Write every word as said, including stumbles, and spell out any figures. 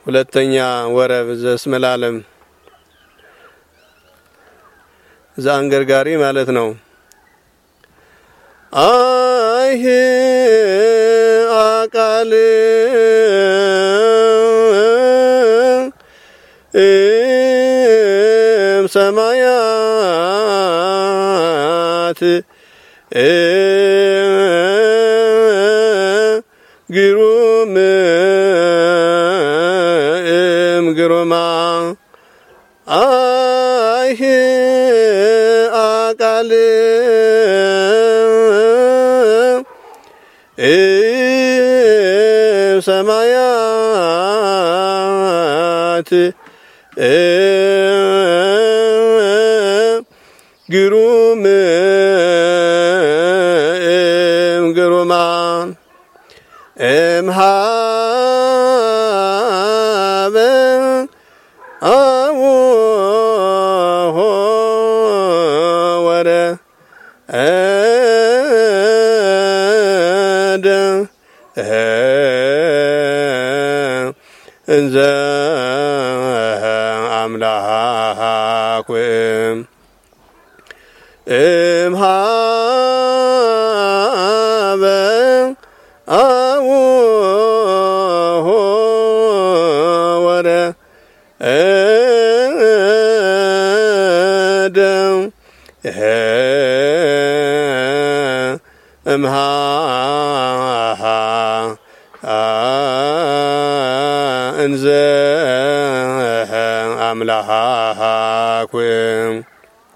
ሁለተኛ ወረብ ዘስመላለም ዛንገርጋሪ ማለት ነው። አይህ አቃል እም ሰማያት ግሩም እም ግሩማ አይህ አቃል እም ሰማያት ግሩም እም ግሩማን እምሃበ አቡሆ ወረ እደ እንዘ አምላክም እምሃበ አቡሆ ወረ እደ እምሃ እንዘ አምላክም